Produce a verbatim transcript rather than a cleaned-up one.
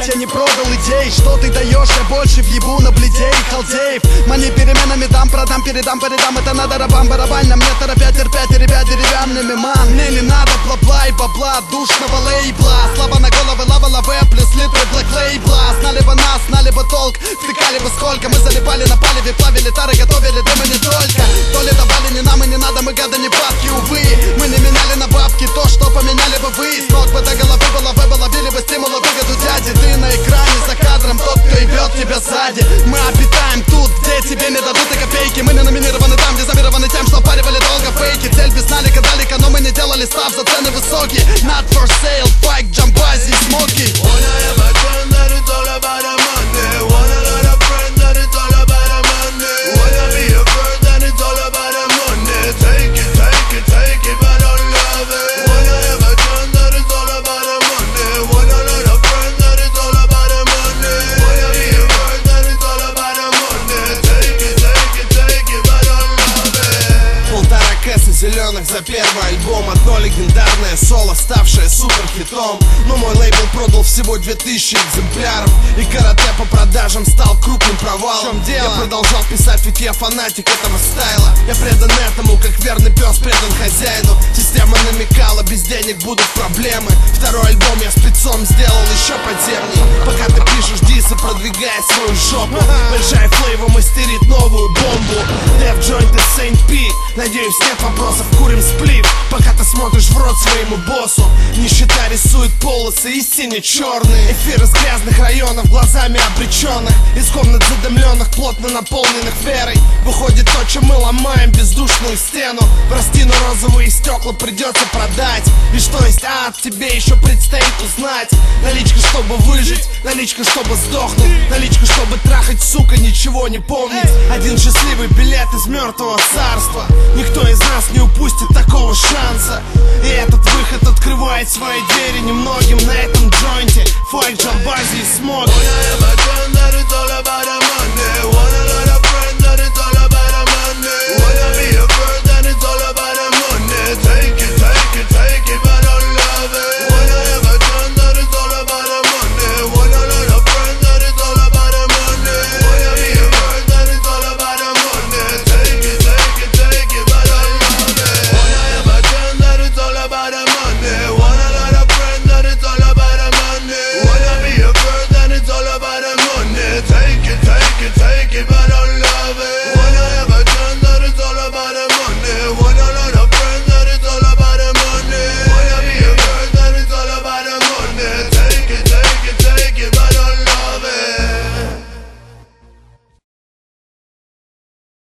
блять, я не продал идей. Что ты даешь, я больше въебу на бледей, халдеев. Мани переменами дам, продам, передам, передам. Это надо рабам, барабаням, мне торопя, терпять и ребят деревянными, ман. Мне не надо бла-бла и бабла, душного лейбла. Слава на головы, лава лаве, плюс литры блэк лейбла. Знали бы нас, знали бы толк, втыкали бы сколько. Мы залипали на палеве, плавили тары, готовили дымы не только. То ли давали не нам и не надо, мы гады не падки, увы. Мы не меняли на бабки то, что поменяли бы вы. С ног бы до головы было бы, ловили бы стимулы выгоду дяди. Ты на экране за кадром, тот, кто ебет тебя сзади. Мы обитаем тут, где тебе не дадут и копейки. Мы не номинированы там, где замированы тем, что паривали долго фейки. Цель без налика далека, но мы не делали став за цены высокие. Not for sale, Файк, Джамбази, Смоки. Зеленых за первый альбом. Одно легендарное соло, ставшее суперхитом. Но мой лейбл продал всего две тысячи экземпляров. И карате по продажам стал крупным провалом. В чем дело? Я продолжал писать, ведь я фанатик этого стайла. Я предан этому, как верный пес предан хозяину. Система намекала, без денег будут проблемы. Второй альбом я спецом сделал еще подземней. Пока ты пишешь дисы, продвигая свою жопу. Большая флейва мастерит новую бомбу. Дев Джойнт и Сейнт Пи. Надеюсь, нет вопросов, курим сплив. Пока ты смотришь в рот своему боссу. Нищета рисует полосы и сине-черные. Эфир из грязных районов глазами обреченных. Из комнат задымленных, плотно наполненных верой. Выходит то, чем мы ломаем бездушную стену. Прости, но розовые стекла придется продать. И что есть ад, тебе еще предстоит узнать. Наличка, чтобы выжить, наличка, чтобы сдохнуть. Наличка, чтобы трахать, сука, ничего не помнить. Один счастливый билет из мертвого царства. Никто из нас не упустит такого шанса. И этот выход открывает свои двери немногим на этом джойнте. Файк, Джамбази и Смоки. Wanna